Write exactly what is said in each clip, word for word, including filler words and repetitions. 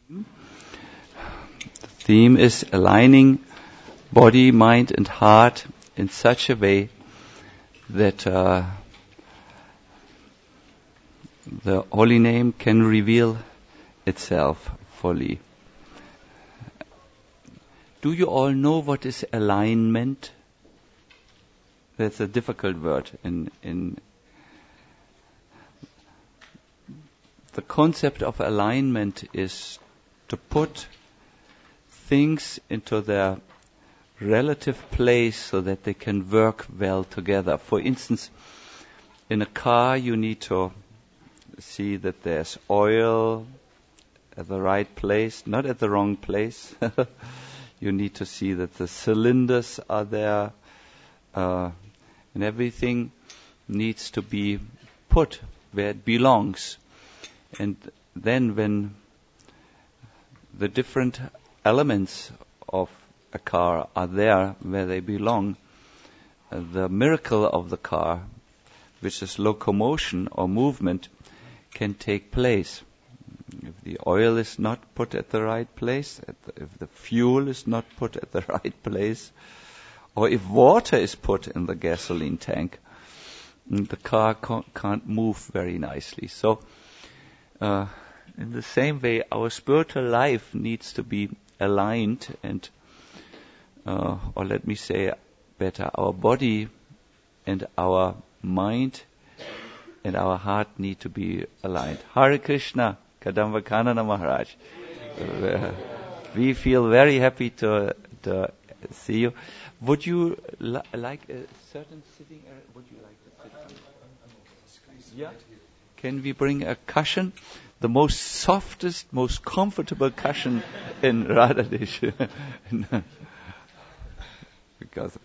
The theme is aligning body, mind and heart in such a way that uh, the holy name can reveal itself fully. Do you all know what is alignment? That's a difficult word. In, in the concept of alignment is to put things into their relative place so that they can work well together. For instance, in a car you need to see that there's oil at the right place, not at the wrong place. You need to see that the cylinders are there, uh, and everything needs to be put where it belongs. And then when the different elements of a car are there where they belong, uh, the miracle of the car, which is locomotion or movement, can take place. If the oil is not put at the right place, at the, if the fuel is not put at the right place, or if water is put in the gasoline tank, the car ca- can't move very nicely. So, uh, in the same way, our spiritual life needs to be aligned, and, uh, or let me say better, our body and our mind and our heart need to be aligned. Hare Krishna, Kadamba Kanana Maharaj. Uh, we feel very happy to, to see you. Would you li- like a certain sitting area? Would you like to sit? Yeah. Can we bring a cushion? The most softest, most comfortable cushion in Radhadesh. Because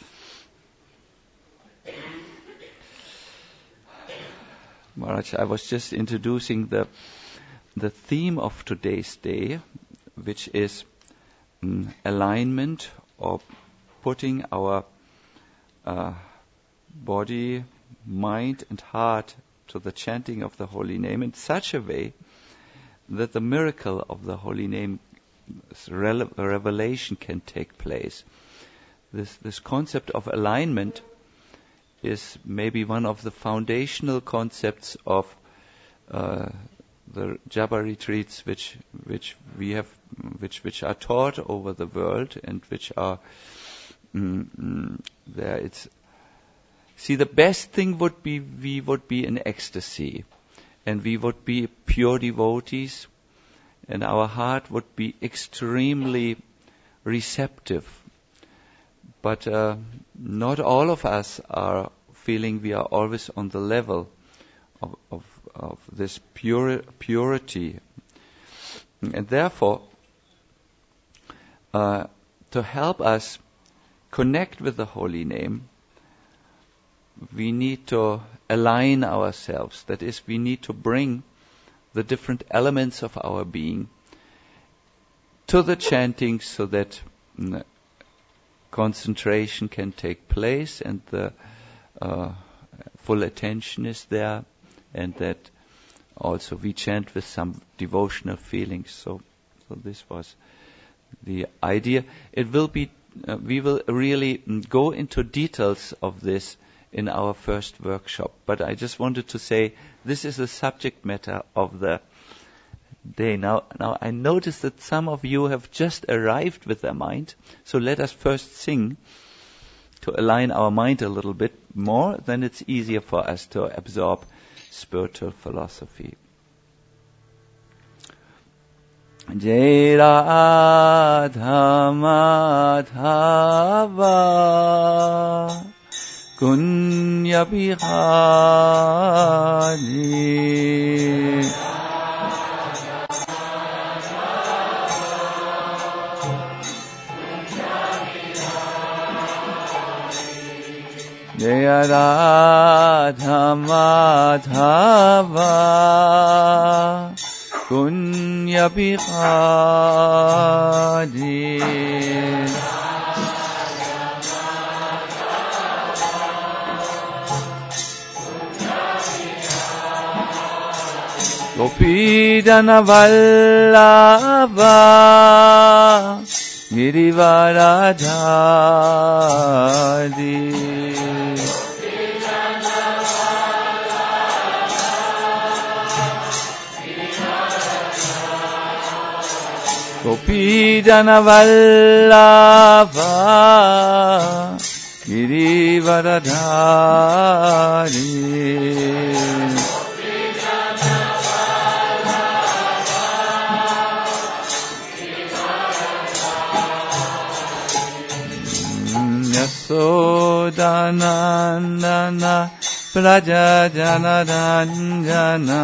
Maharaj, I was just introducing the the theme of today's day, which is um, alignment, or putting our uh, body, mind and heart to the chanting of the holy name in such a way that the miracle of the holy name rele- revelation can take place. This, this concept of alignment is maybe one of the foundational concepts of uh, the Japa retreats, which which we have, which which are taught over the world, and which are mm, mm, there. It's see the best thing would be we would be in ecstasy, and we would be pure devotees, and our heart would be extremely receptive. But uh, not all of us are feeling we are always on the level of, of, of this pure, purity. And therefore, uh, to help us connect with the holy name, we need to align ourselves. That is, we need to bring the different elements of our being to the chanting so that mm, concentration can take place and the uh, full attention is there, and that also we chant with some devotional feelings. So, so this was the idea. It will be, uh, we will really go into details of this in our first workshop. But I just wanted to say this is the subject matter of the day. Now, now I noticed that some of you have just arrived with their mind. So let us first sing to align our mind a little bit more. Then it's easier for us to absorb spiritual philosophy. Jai Radha Madhava Kunya Bihari Jaya Radha Madhava Kunya Bihari Gopidana Vallabha Girivaradhari Gopidana Vallabha Girivaradhari Yasodanandana Praja Janaranjana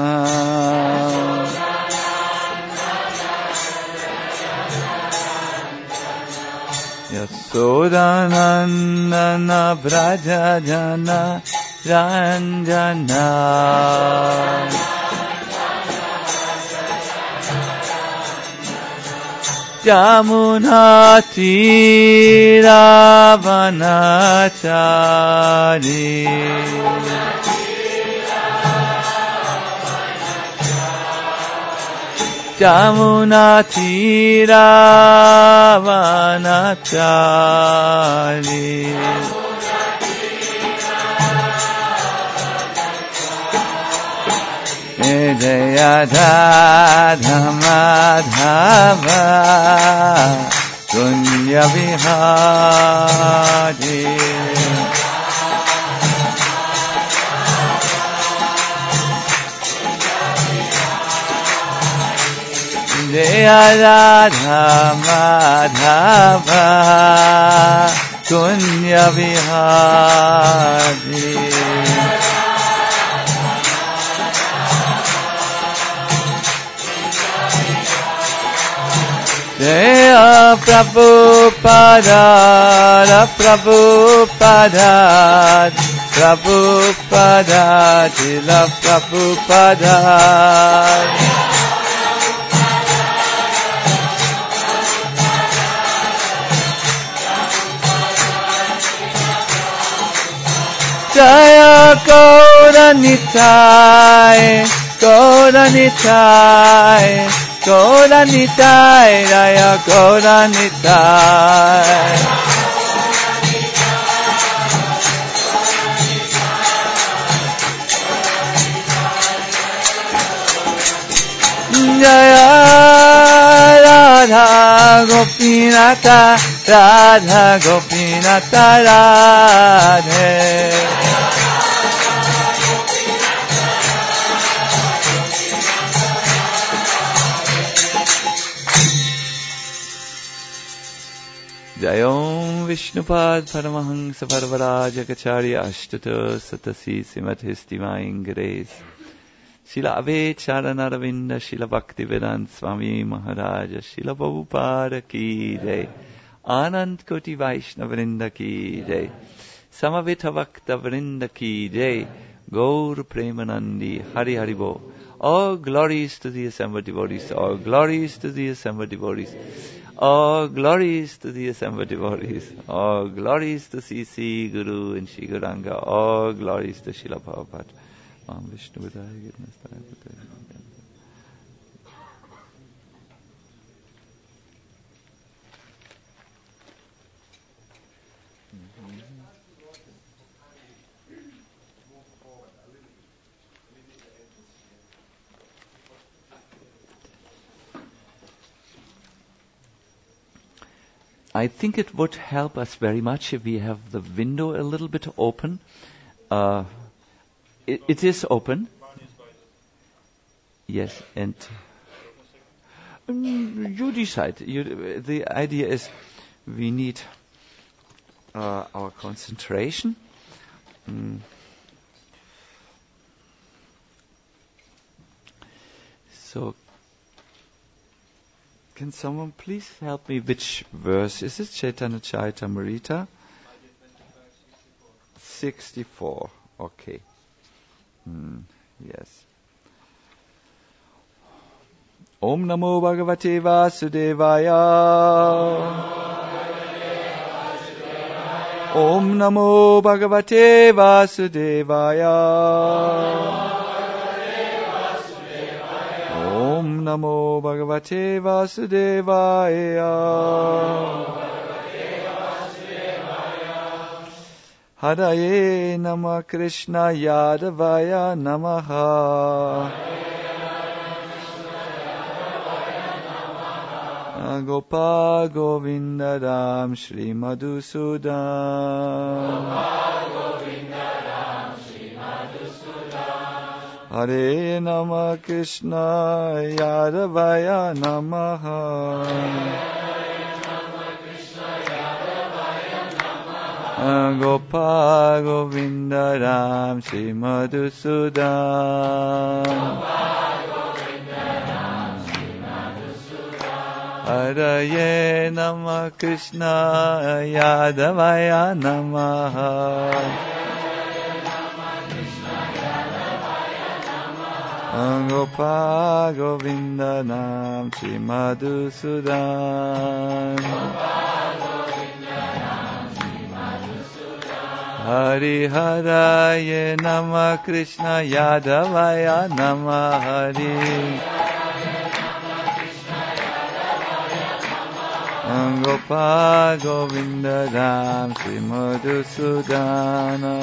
Yasodanandana Praja Janaranjana Jamuna Tiravanachari Jamuna Tiravanachari Jayadha Madhava Kunya Vihari Jayadha Madhava Kunya Vihari Jaya Prabhupada, Prabhupada, Prabhupada, Jila Prabhupada. Jaya Gauranitai, Gauranitai. Gauranitai, Raya Gauranitai. Jaya Radha Gopinata, Radha Gopinata Radhe. Jayom Vishnupad Paramahansa Parvaraja Kacharya Ashtata Satasi Simathis Divine Grace Srila Ave Charanaravinda Srila Bhaktivedanta Swami Maharaja Srila Prabhupada Ki Jai Anand Koti Vaishnava Vrinda Ki Jai Samaveta Bhakta Vrinda Ki Jai Gaur Premanandi Hari Hari Bo. All glories to the assembled devotees, all glories to the assembled devotees. All glories to the assembled devotees. All glories to C C, Guru and Shri Gauranga. All glories to Srila Prabhupada. Om Vishnu Vidaya Goodness I think it would help us very much if we have the window a little bit open. Uh, it, it is open. Yes, and um, you decide. You, the idea is we need uh, our concentration. Mm. So. Can someone please help me? Which verse is it? Chaitanya Charitamrita? sixty-four. Okay. Hmm. Yes. Om Namo Bhagavate Vasudevaya. Om Namo Bhagavate Vasudevaya. Namo Bhagavate Vasudevaya. Haraye Nama Krishna Yadavaya Namaha. Gopal Govinda Ram Shri Madhusudan. Hare Nama Krishna Yadavaya Namaha. Gopal Govinda Ram Shri Madhusudan. Hare Nama Krishna Yadavaya Namaha. Gopal Govinda Nam Shri Madhusudan. Hari Haraye Nama Krishna Yadavaya Nama Hari. Gopal Govinda Ram Shri Madhusudana.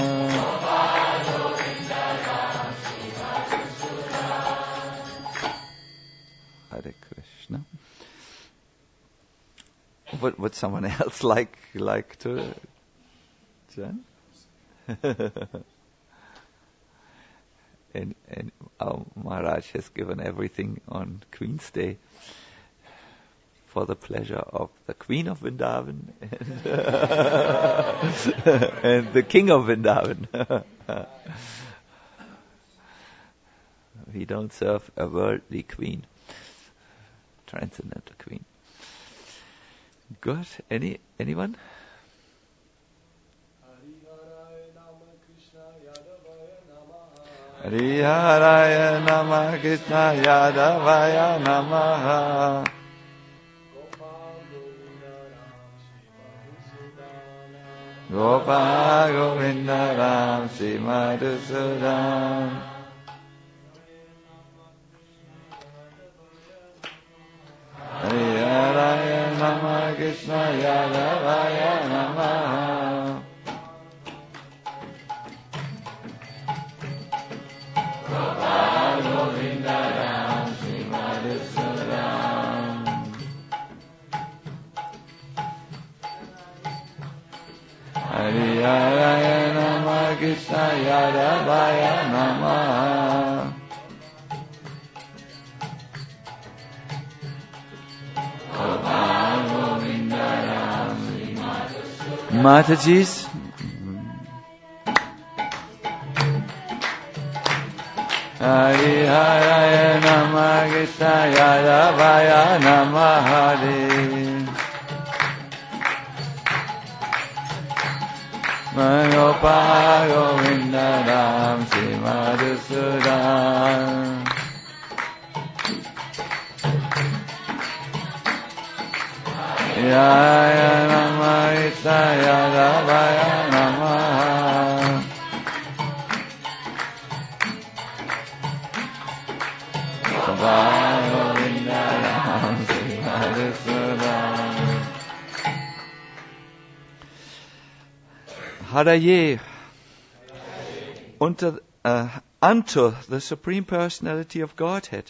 Hare Krishna. Would, would someone else like like to join? and and our Maharaj has given everything on Queen's Day for the pleasure of the Queen of Vrindavan and, and the King of Vrindavan. We don't serve a worldly queen, transcendental queen. Good. Any anyone? Hari Haraya Nama Krishna Yadavaya Namaha. Gopal Govinda Ram Shri Madhusudan. Hari Haraya Nama Krishna Yadavaya Namaha. Gopal Govinda Ram Shri Madhusudan. Hari Haraya Nama Krishna Yadavaya Namaha. Gopal Govinda Ram Shri Madhusudan. Mataji's. Hari Haraya Nama Krishna Yadavaya Namaha. Gopal Govinda Ram Shri Madhusudan. Yaya Nama Krishna Yadavaya Namaha. Gopal Govinda Ram Shri Madhusudan. Haraye, unto, uh, unto the Supreme Personality of Godhead.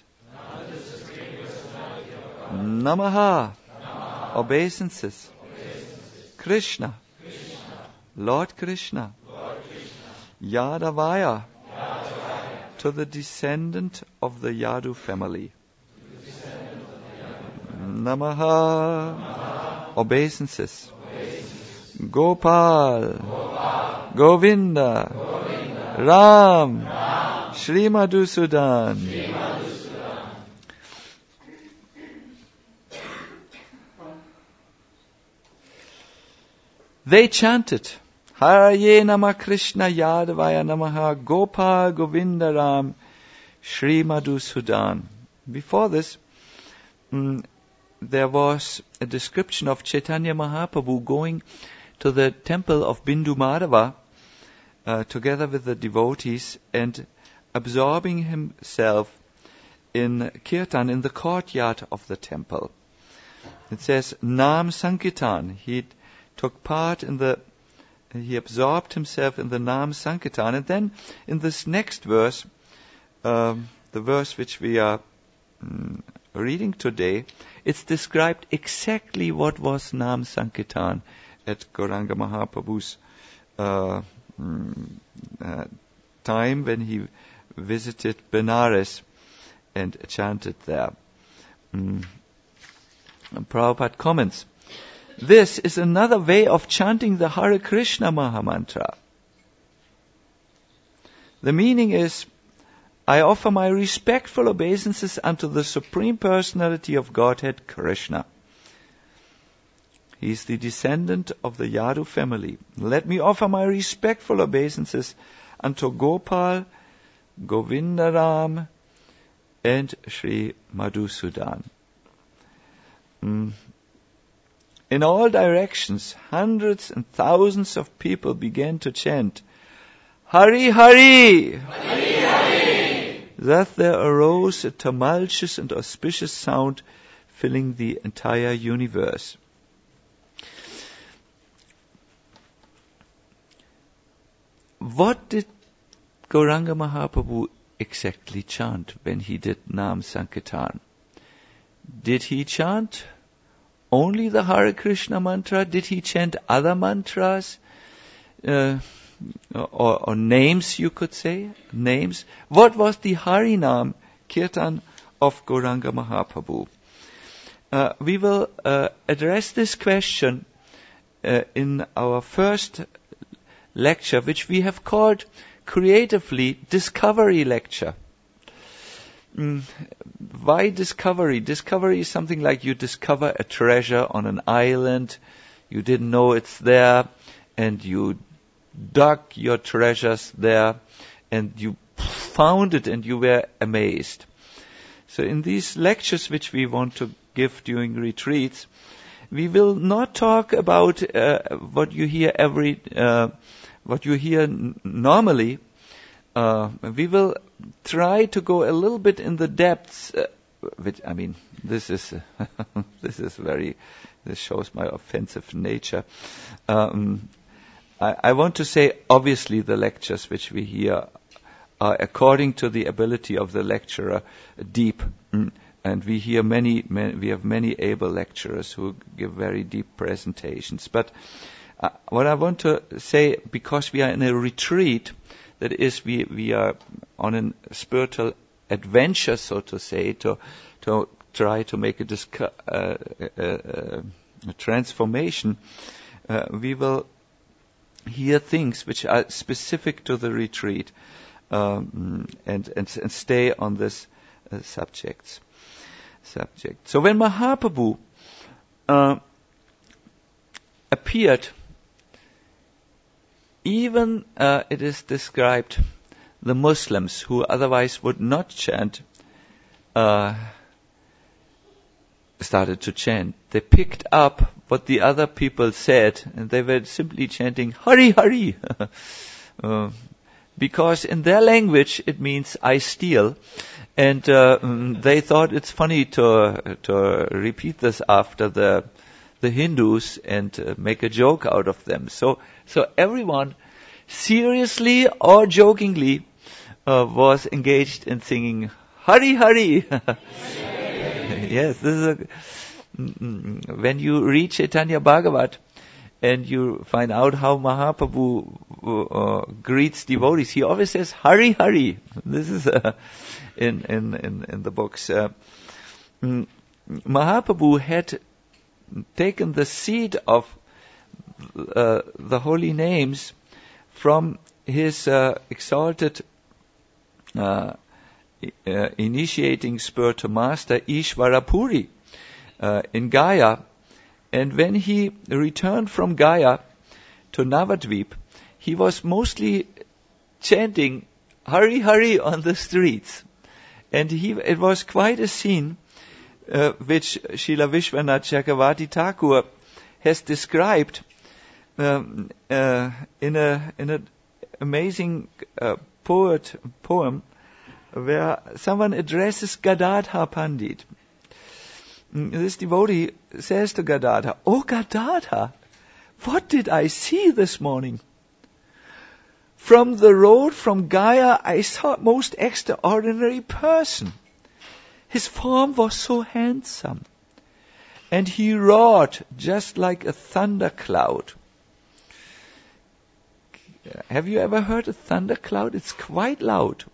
Namaha, obeisances. Krishna, Lord Krishna. Yadavaya, to the descendant of the Yadu family. Namaha, obeisances. Gopal, Gopal. Govinda, Govinda. Ram, Ram. Shri Madhusudan. Shri Madhusudan. They chanted, Haraye Nama Krishna Yadavaya Namaha Gopal Govinda Ram Shri Madhusudan. Before this, mm, there was a description of Chaitanya Mahaprabhu going to the temple of Bindu Madhava uh, together with the devotees and absorbing himself in Kirtan, in the courtyard of the temple. It says, Nam Sankirtan. He took part in the, he absorbed himself in the Nam Sankirtan. And then in this next verse, um, the verse which we are mm, reading today, it's described exactly what was Nam Sankirtan at Gauranga Mahaprabhu's uh, mm, uh, time when he visited Benares and chanted there. Mm. And Prabhupada comments, this is another way of chanting the Hare Krishna Mahamantra. The meaning is, I offer my respectful obeisances unto the Supreme Personality of Godhead, Krishna. He is the descendant of the Yadu family. Let me offer my respectful obeisances unto Gopal, Govindaram, and Sri Madhusudan. Mm. In all directions, hundreds and thousands of people began to chant, Hari Hari! Hari Hari! Thus there arose a tumultuous and auspicious sound filling the entire universe. What did Gauranga Mahaprabhu exactly chant when he did Nam Sankirtan? Did he chant only the Hare Krishna mantra? Did he chant other mantras? Uh, or, or names, you could say? Names? What was the Harinam Kirtan of Gauranga Mahaprabhu? Uh, we will uh, address this question uh, in our first lecture, which we have called creatively Discovery Lecture. Mm, why discovery? Discovery is something like you discover a treasure on an island, you didn't know it's there, and you dug your treasures there, and you found it and you were amazed. So in these lectures which we want to give during retreats, we will not talk about uh, what you hear every, uh, what you hear n- normally. Uh, we will try to go a little bit in the depths. Uh, which I mean, this is uh, this is very. This shows my offensive nature. Um, I, I want to say, obviously, the lectures which we hear are according to the ability of the lecturer, deep, mm, and we hear many, many. We have many able lecturers who give very deep presentations. But uh, what I want to say, because we are in a retreat. That is, we, we are on a spiritual adventure, so to say, to to try to make a, discu- uh, uh, uh, a transformation. Uh, we will hear things which are specific to the retreat, um, and, and and stay on this uh, subjects. Subject. So when Mahaprabhu uh, appeared. Even uh, it is described the Muslims who otherwise would not chant uh, started to chant. They picked up what the other people said and they were simply chanting Hari Hari uh, because in their language it means I steal, and uh, they thought it's funny to to repeat this after the the Hindus and uh, make a joke out of them. So, so everyone, seriously or jokingly, uh, was engaged in singing Hari Hari. Yes, this is a, when you read Chaitanya Bhagavat and you find out how Mahaprabhu uh, greets devotees, he always says Hari Hari. This is uh, in, in in in the books. Uh, Mahaprabhu had taken the seed of uh, the holy names from his uh, exalted uh, uh, initiating spiritual master Ishvara Puri uh, in Gaya. And when he returned from Gaya to Navadvip, he was mostly chanting Hari Hari on the streets. And he, it was quite a scene uh, which Srila Vishwanath Chakravarti Thakur has described um, uh, in a in an amazing uh, poet poem where someone addresses Gadadhar Pandit. This devotee says to Gadadhar, "Oh Gadadhar, what did I see this morning? From the road from Gaya, I saw a most extraordinary person. His form was so handsome, and he roared just like a thundercloud." Have you ever heard a thundercloud? It's quite loud.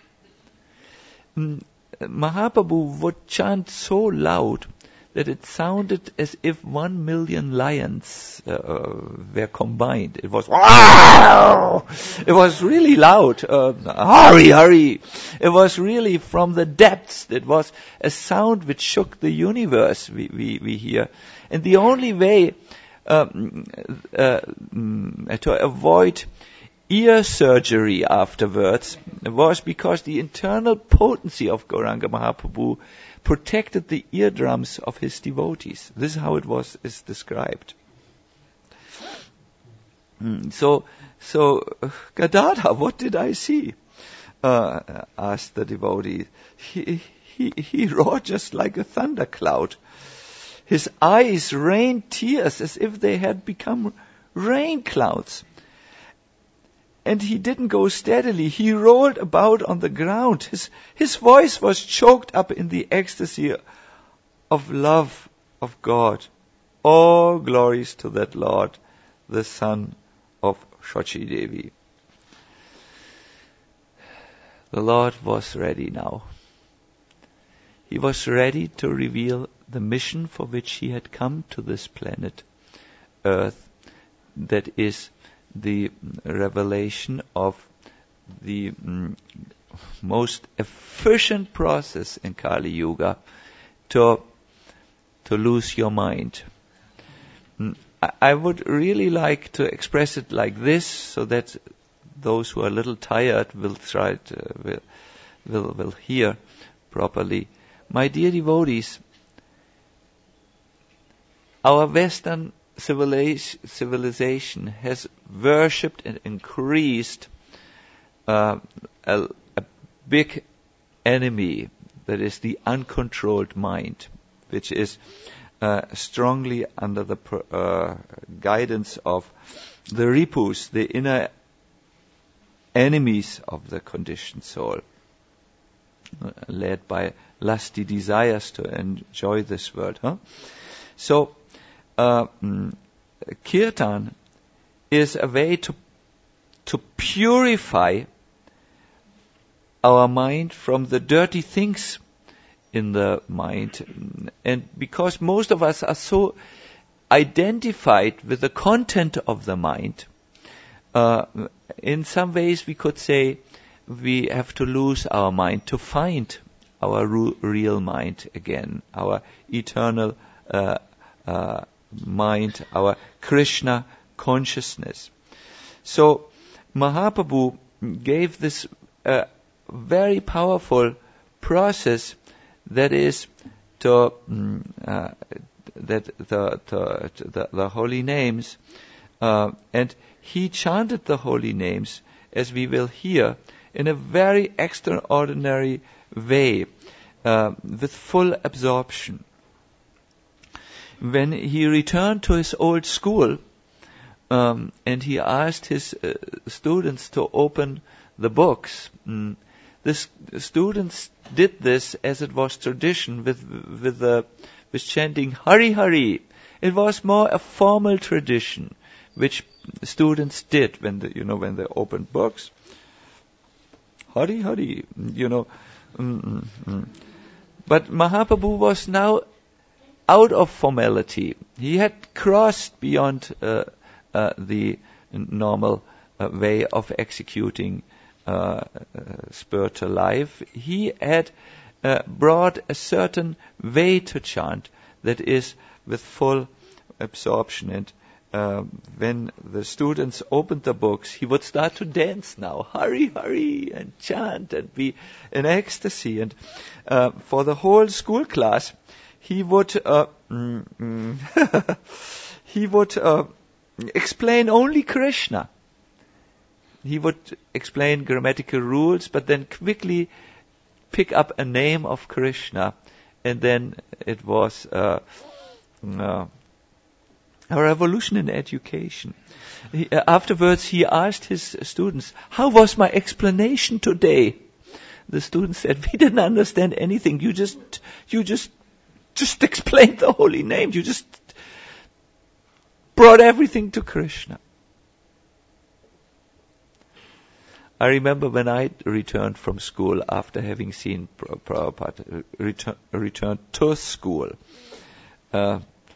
Mahaprabhu would chant so loud that it sounded as if one million lions uh, were combined. It was, wow! It was really loud. Uh, hurry, hurry! It was really from the depths. It was a sound which shook the universe, we, we, we hear. And the only way um, uh, to avoid ear surgery afterwards was because the internal potency of Gauranga Mahaprabhu protected the eardrums of his devotees. This is how it was is described. Mm, so, so uh, Gadadhar, what did I see? Uh, asked the devotee. He, he, he roared just like a thundercloud. His eyes rained tears as if they had become rain clouds. And he didn't go steadily. He rolled about on the ground. His, his voice was choked up in the ecstasy of love of God. All glories to that Lord, the son of Shochi Devi. The Lord was ready now. He was ready to reveal the mission for which he had come to this planet, Earth, that is the revelation of the mm, most efficient process in Kali Yuga to to lose your mind. Mm, I, I would really like to express it like this, so that those who are a little tired will try to, will, will will hear properly. My dear devotees, our Western civilization has worshipped and increased uh, a, a big enemy, that is the uncontrolled mind, which is uh, strongly under the uh, guidance of the ripus, the inner enemies of the conditioned soul, uh, led by lusty desires to enjoy this world. Huh? So, Uh, mm, kirtan is a way to to purify our mind from the dirty things in the mind. And because most of us are so identified with the content of the mind, uh, in some ways we could say we have to lose our mind to find our ru- real mind again, our eternal uh, uh, mind, our Krishna consciousness. So Mahaprabhu gave this uh, very powerful process, that is to mm, uh, that the the, the the holy names, uh, and he chanted the holy names, as we will hear, in a very extraordinary way, uh, with full absorption. When he returned to his old school, um, and he asked his uh, students to open the books, mm, the s- students did this as it was tradition, with with the with chanting Hari Hari. It was more a formal tradition which students did when the, you know when they opened books. Hari Hari, you know. Mm, mm. But Mahaprabhu was now out of formality. He had crossed beyond uh, uh, the normal uh, way of executing uh, uh, spiritual life. He had uh, brought a certain way to chant that is with full absorption. And uh, when the students opened the books, he would start to dance now, Hari Hari, and chant and be in ecstasy. And uh, for the whole school class, he would uh, mm, mm, he would uh, explain only Krishna. He would explain grammatical rules, but then quickly pick up a name of Krishna, and then it was uh, uh, a revolution in education. He, uh, afterwards, he asked his students, "How was my explanation today?" The students said, "We didn't understand anything. You just, you just, just explained the holy name. You just brought everything to Krishna." I remember when I returned from school after having seen Prabhupada, return, returned to school. Uh,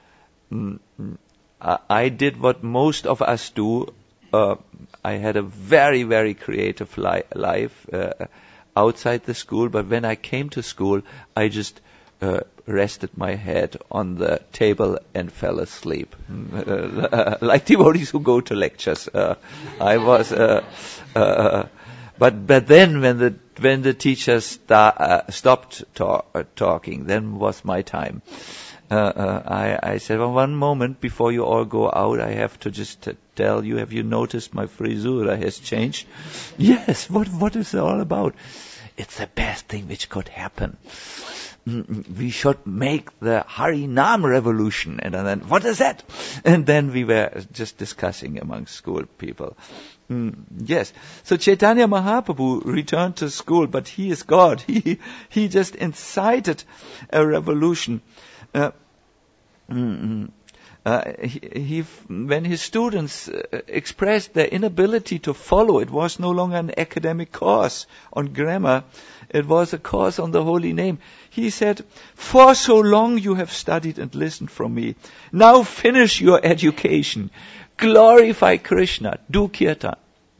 I did what most of us do. Uh, I had a very, very creative li- life uh, outside the school, but when I came to school, I just uh, rested my head on the table and fell asleep. Uh, like devotees who go to lectures. Uh, I was... Uh, uh, But but then when the when the teacher sta- uh, stopped talk, uh, talking, then was my time. Uh, uh, I, I said, well, one moment before you all go out, I have to just t- tell you, have you noticed my frisura has changed? Yes, what what is it all about? It's the best thing which could happen. We should make the Harinam revolution. And then, what is that? And then we were just discussing among school people. Mm, yes. So Chaitanya Mahaprabhu returned to school, but he is God. He he just incited a revolution. Uh, mm, uh, he, he, when his students uh, expressed their inability to follow, it was no longer an academic course on grammar. It was a course on the holy name. He said, "For so long you have studied and listened from me. Now finish your education. Glorify Krishna. Do kirtan."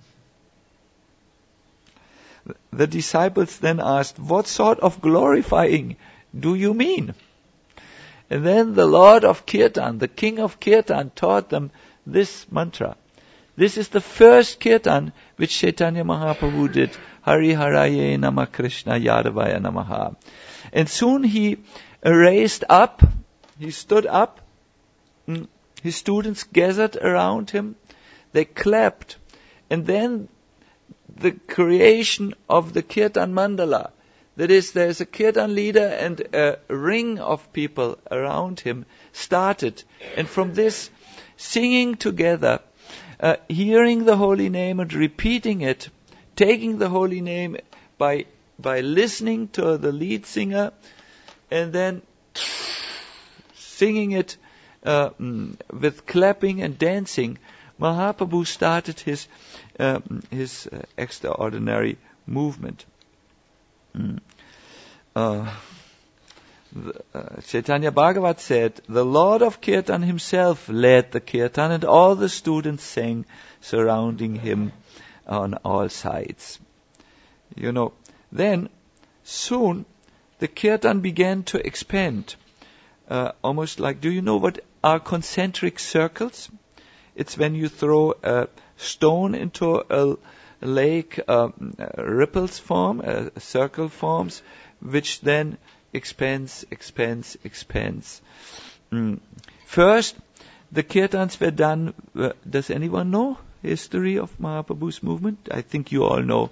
The disciples then asked, "What sort of glorifying do you mean?" And then the Lord of Kirtan, the King of Kirtan, taught them this mantra. This is the first kirtan which Chaitanya Mahaprabhu did. Hari Haraye Nama Krishna Yadavaya Namaha. And soon he raised up, he stood up, his students gathered around him, they clapped, and then the creation of the Kirtan Mandala. That is, there's a Kirtan leader and a ring of people around him started. And from this, singing together, uh, hearing the holy name and repeating it, taking the holy name by by listening to the lead singer, and then singing it uh, with clapping and dancing, Mahaprabhu started his uh, his uh, extraordinary movement. Mm. Uh, the, uh, Chaitanya Bhagavat said, "The Lord of Kirtan himself led the Kirtan, and all the students sang, surrounding him on all sides." You know, then soon the Kirtan began to expand. Uh, almost like, do you know what are concentric circles? It's when you throw a stone into a lake, um, ripples form, a circle forms, which then expands, expands, expands. Mm. First, the kirtans were done. Uh, does anyone know history of Mahaprabhu's movement? I think you all know.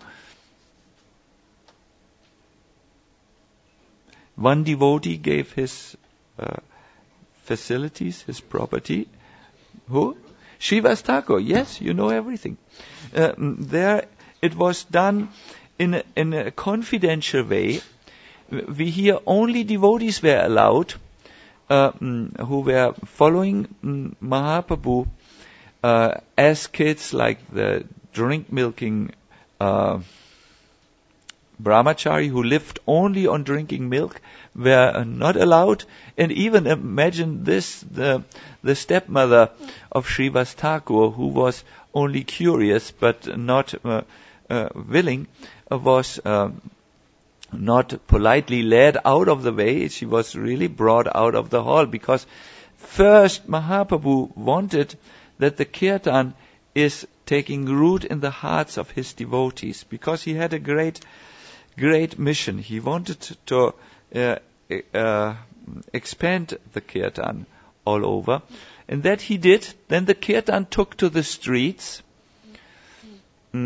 One devotee gave his uh, facilities, his property. Who? Srivas Thakur. Yes, you know everything. Uh, there, it was done in a, in a confidential way. We hear only devotees were allowed uh, who were following um, Mahaprabhu uh, as kids, like the drink milking uh, brahmachari who lived only on drinking milk were not allowed. And even imagine this, the the stepmother of Srivas Thakur, who was only curious but not uh, uh, willing, uh, was uh, not politely led out of the way. She was really brought out of the hall, because first Mahaprabhu wanted that the kirtan is taking root in the hearts of his devotees, because he had a great great mission. He wanted to uh, uh, expand the kirtan all over, and that he did. Then the kirtan took to the streets, mm,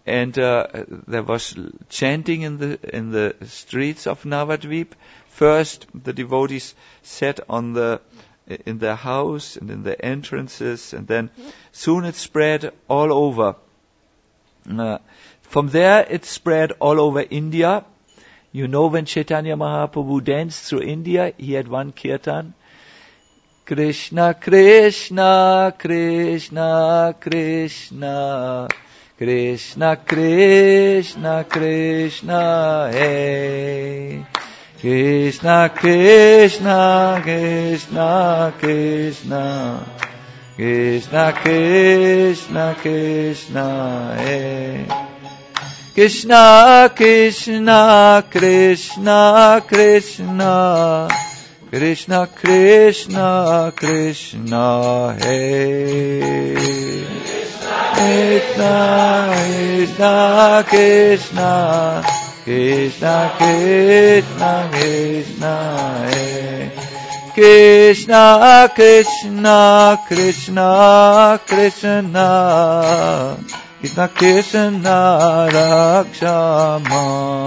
and uh, there was chanting in the in the streets of Navadvip. First, the devotees sat on the in their house and in the entrances, and then soon it spread all over. Uh, from there, it spread all over India. You know, when Chaitanya Mahaprabhu danced through India, he had one kirtan. Krishna, Krishna, Krishna, Krishna, Krishna, Krishna, Krishna, hey. Krishna, Krishna, Krishna, Krishna, Krishna, Krishna, Krishna, hey. Krishna, Krishna, Krishna, Krishna, Krishna, Krishna, Krishna, hey. Krishna, Krishna, Krishna, Krishna, Krishna, Krishna, hey. Krishna, Krishna, Krishna, Krishna, Krishna, Krishna, Rakshama.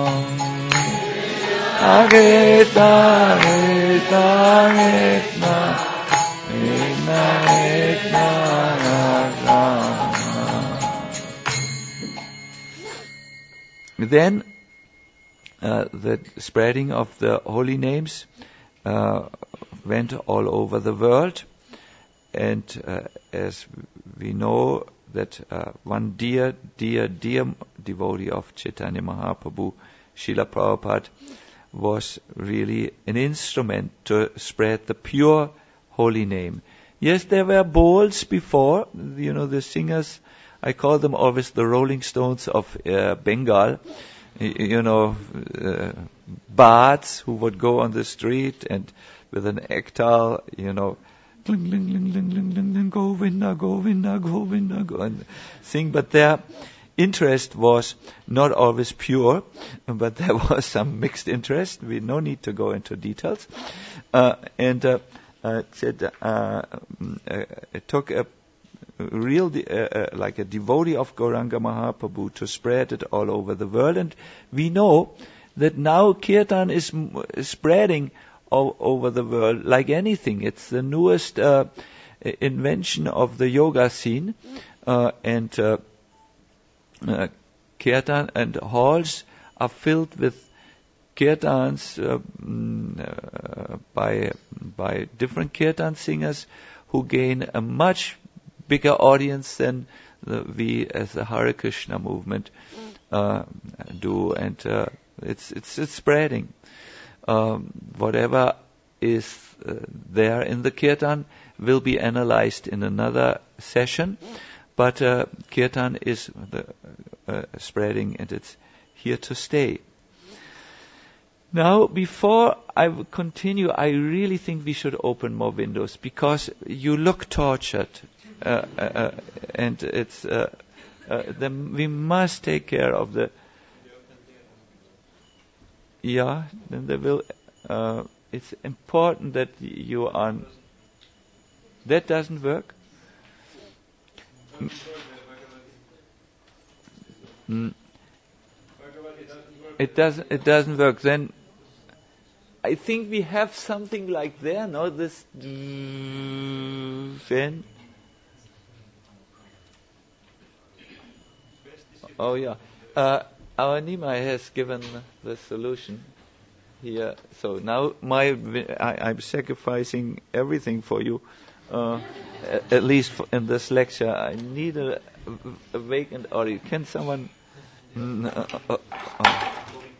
Krishna, Krishna, Krishna, Krishna, Krishna, Rakshama. Then, uh, the spreading of the holy names uh, went all over the world, and uh, as we know that uh, one dear, dear, dear devotee of Chaitanya Mahaprabhu, Srila Prabhupada, was really an instrument to spread the pure holy name. Yes, there were bowls before, you know, the singers, I call them always the Rolling Stones of uh, Bengal, you know, uh, bards who would go on the street and with an ektal, you know, Ling, ling, ling, ling, ling, ling, ling, Govinda, Govinda, Govinda, go and sing. But their interest was not always pure, but there was some mixed interest. We no need to go into details. Uh, and uh, uh, said, uh, uh, it took a real, de- uh, uh, like a devotee of Gauranga Mahaprabhu to spread it all over the world. And we know that now Kirtan is, m- is spreading all over the world like anything. It's the newest uh, invention of the yoga scene, uh, and uh, uh, kirtan and halls are filled with kirtans uh, uh, by by different kirtan singers who gain a much bigger audience than the, we as the Hare Krishna movement uh, do, and uh, it's it's it's spreading. Um, whatever is uh, there in the kirtan will be analyzed in another session, but uh, kirtan is the, uh, spreading, and it's here to stay. Now, before I w- continue, I really think we should open more windows, because you look tortured, uh, uh, and it's uh, uh, the, we must take care of the. Yeah, then they will. Uh, it's important that you are. That doesn't work. Mm. It doesn't. It doesn't work. Then I think we have something like there. No, this fan. Oh yeah. Uh, Our Nimai has given the solution here. So now my I, I'm sacrificing everything for you, uh, at, at least for in this lecture. I need a, a vacant audience. Can someone? Mm, uh, uh, uh.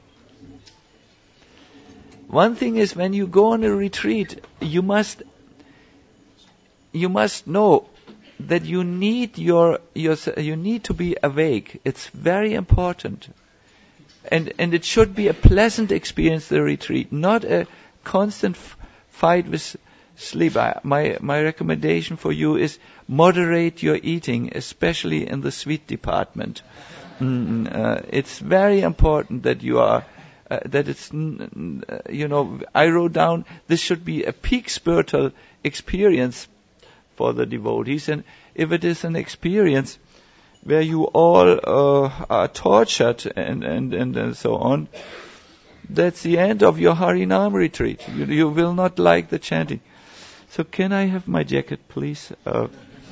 One thing is, when you go on a retreat, you must you must know that you need your your you need to be awake. It's very important. And and it should be a pleasant experience, the retreat, not a constant f- fight with sleep. I, my my recommendation for you is moderate your eating, especially in the sweet department. Mm, uh, it's very important that you are, uh, that it's, mm, uh, you know, I wrote down this should be a peak spiritual experience for the devotees, and if it is an experience where you all uh, are tortured and, and, and, and so on, that's the end of your Harinam retreat. You, you will not like the chanting. So can I have my jacket, please? Uh,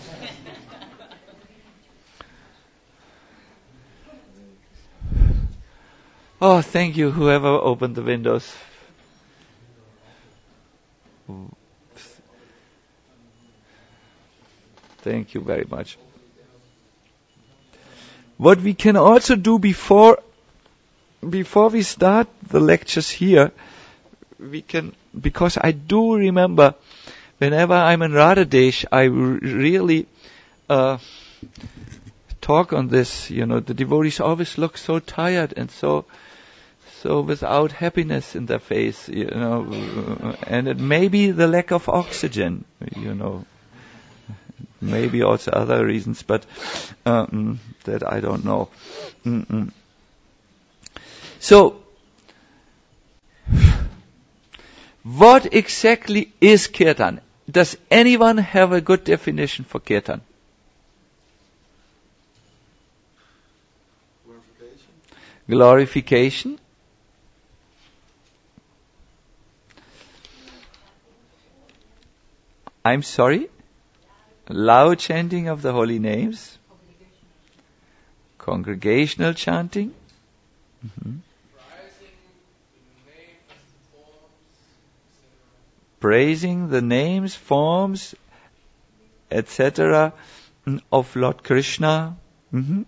oh, thank you, whoever opened the windows. Thank you very much. What we can also do before before we start the lectures here, we can, because I do remember whenever I'm in Radhadesh, I really uh, talk on this. You know, the devotees always look so tired and so so without happiness in their face. You know, and it may be the lack of oxygen. You know. Maybe also other reasons, but um, that I don't know. Mm-mm. So, what exactly is kirtan? Does anyone have a good definition for kirtan? Glorification. Glorification. I'm sorry? Loud chanting of the holy names. Congregational chanting. Mm-hmm. Praising the names, forms, et cetera of Lord Krishna. Mm-hmm.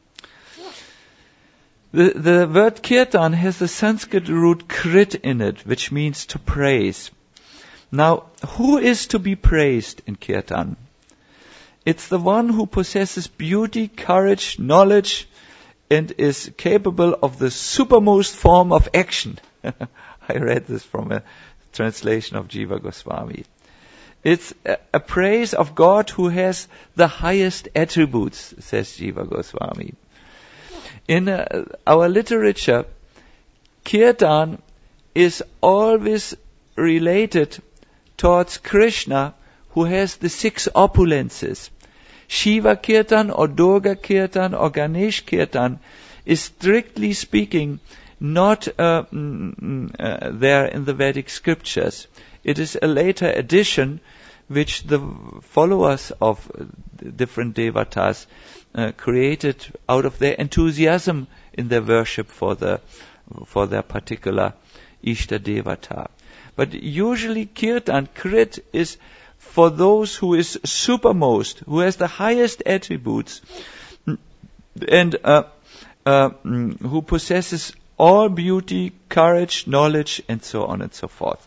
The, the word kirtan has the Sanskrit root krit in it, which means to praise. Now, who is to be praised in kirtan? It's the one who possesses beauty, courage, knowledge, and is capable of the supermost form of action. I read this from a translation of Jiva Goswami. It's a, a praise of God who has the highest attributes, says Jiva Goswami. In uh, our literature, kirtan is always related towards Krishna, who has the six opulences. Shiva Kirtan or Durga Kirtan or Ganesh Kirtan is, strictly speaking, not uh, mm, uh, there in the Vedic scriptures. It is a later addition which the followers of different devatas uh, created out of their enthusiasm in their worship for the for their particular Ishta Devata. But usually Kirtan, Krit, is for those who is supermost, who has the highest attributes, and uh, uh, who possesses all beauty, courage, knowledge, and so on and so forth.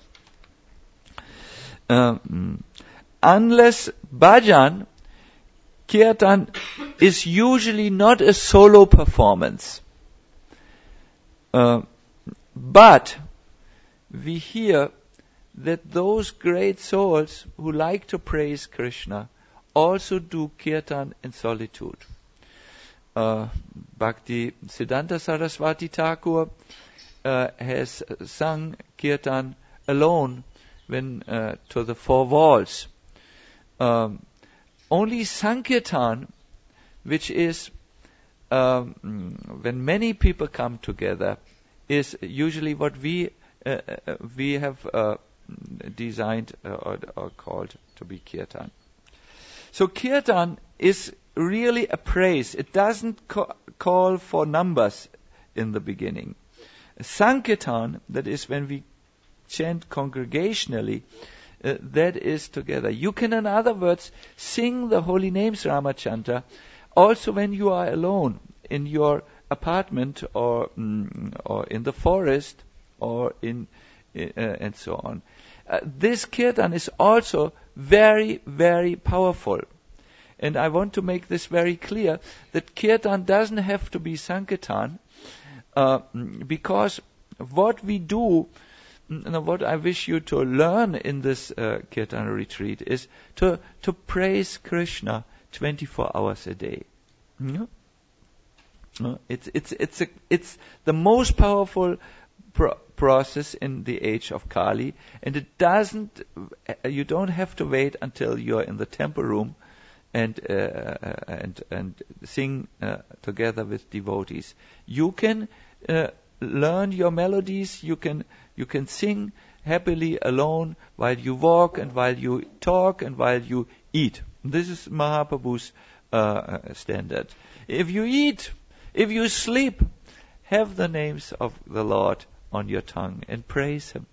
Uh, unless bhajan, kirtan is usually not a solo performance. Uh, but we hear that those great souls who like to praise Krishna also do kirtan in solitude. Uh, Bhakti Siddhanta Saraswati Thakur uh, has sung kirtan alone when uh, to the four walls. Um, only Sankirtan, which is um, when many people come together, is usually what we uh, uh, we have uh, designed uh, or, or called to be kirtan. So kirtan is really a praise. It doesn't co- call for numbers in the beginning. Sankirtan, that is when we chant congregationally, uh, that is together. You can, in other words, sing the holy names Ramachanta also when you are alone in your apartment or mm, or in the forest or in uh, and so on. Uh, this kirtan is also very, very powerful. And I want to make this very clear, that kirtan doesn't have to be Sankirtan, uh, because what we do, and what I wish you to learn in this uh, kirtan retreat is to, to praise Krishna twenty-four hours a day. Mm-hmm. Uh, it's, it's, it's, a, it's the most powerful Pro- process in the age of Kali, and it doesn't, you don't have to wait until you're in the temple room and uh, and and sing uh, together with devotees. You can uh, learn your melodies. You can you can sing happily alone while you walk and while you talk and while you eat. This is Mahaprabhu's uh, standard. If you eat, if you sleep, have the names of the Lord on your tongue and praise Him.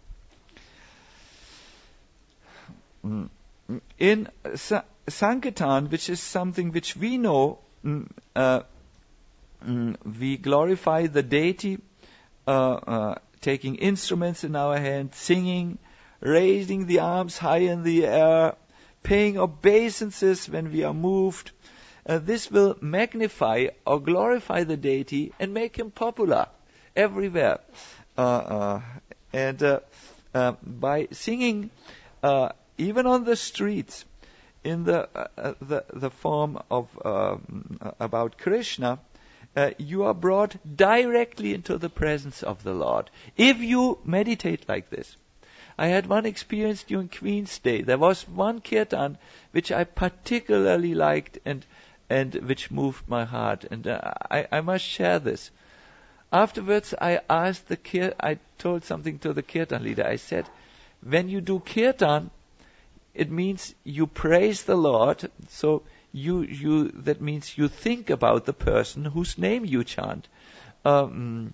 In Sa- Sankirtan, which is something which we know, mm, uh, mm, we glorify the deity, uh, uh, taking instruments in our hand, singing, raising the arms high in the air, paying obeisances when we are moved. Uh, this will magnify or glorify the deity and make him popular everywhere. Uh, uh, and uh, uh, by singing, uh, even on the streets, in the uh, the, the form of um, about Krishna, uh, you are brought directly into the presence of the Lord. If you meditate like this. I had one experience during Queen's Day. There was one kirtan which I particularly liked and and which moved my heart. And uh, I, I must share this. Afterwards, I asked the kir- I told something to the kirtan leader. I said, when you do kirtan, it means you praise the Lord. So you you that means you think about the person whose name you chant. Um,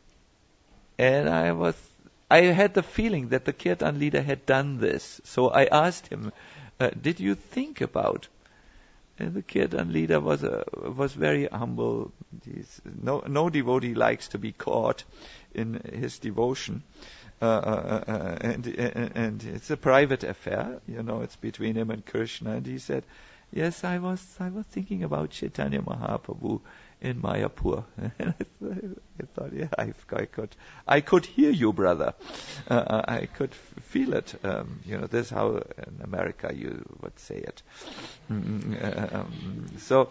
and I was. I had the feeling that the kirtan leader had done this. So I asked him, uh, did you think about? And the kirtan leader was uh, was very humble. He's, no, no devotee likes to be caught in his devotion. Uh, uh, uh, and, and, and it's a private affair, you know, it's between him and Krishna. And he said, yes, I was I was thinking about Chaitanya Mahaprabhu in Mayapur. And I thought, yeah, I, I could, I could hear you, brother. Uh, I could f- feel it. Um, you know, this is how in America you would say it. Mm, um, so,